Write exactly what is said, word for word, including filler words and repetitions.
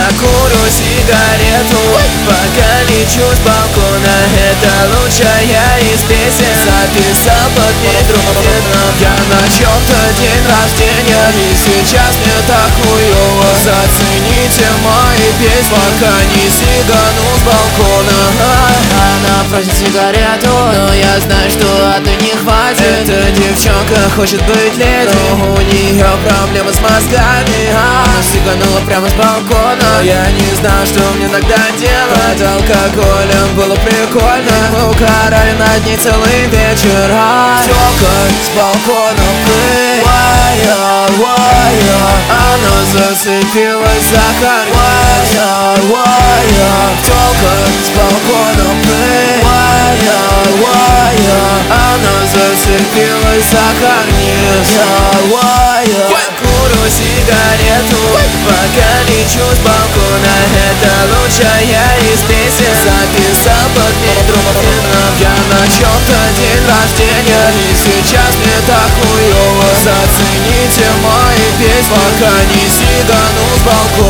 курю сигарету, пока лечу с балкона. Это лучшая из песен. Записал под микрофоном я на чем-то день рождения, и сейчас мне так хуёво. Зацените мои песни, пока не сигану с балкона. Она просит сигарету, но я знаю, что одной не хватит. Эта девчонка хочет быть леди, но у нее проблемы с мозгами. Она сиганула прямо с балкона. Я не знал, что мне тогда делать. Алкоголем было прикольно, мы угорали над ней целый вечер. Тёлка с балкона плывая, она зацепилась за карниз. Тёлка с балкона плывая, она зацепилась за карниз. Я курю сигарету, пока лечу с балкона. Это лучшая из песен. Записал под микрофоном я на чем-то день рождения, и сейчас мне так хуёво. Зацените мои песни, пока не сигану с балкона.